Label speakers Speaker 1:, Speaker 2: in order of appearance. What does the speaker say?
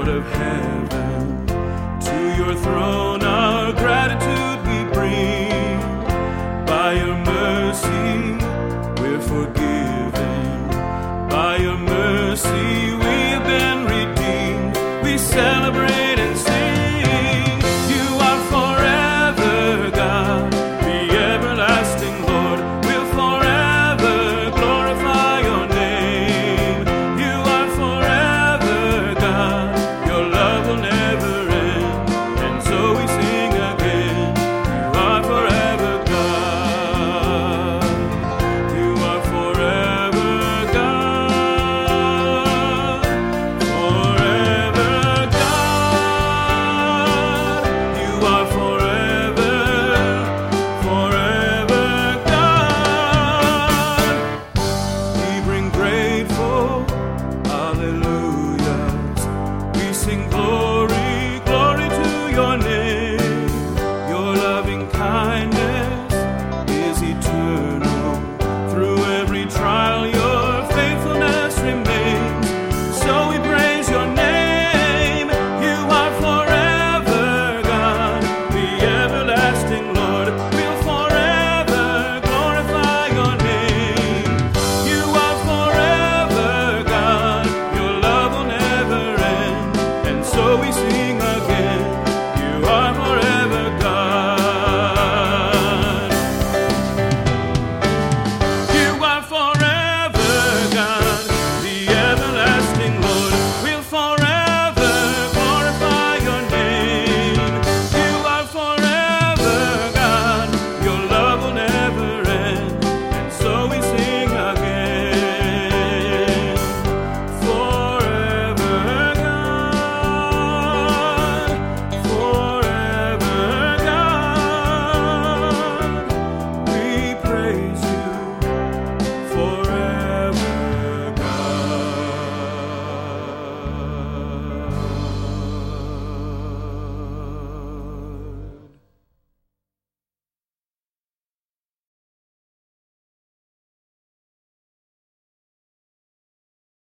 Speaker 1: Lord of heaven. To your throne our gratitude we bring. By your mercy we're forgiven. By your mercy we have been redeemed. We celebrate and sing. You are forever God, the everlasting Lord. We'll forever glorify your name. You are forever God, your love will never end. And so we sing again. You are forever God. You are forever God. Forever God. You are forever, forever God. We bring grateful hallelujahs. We sing glory.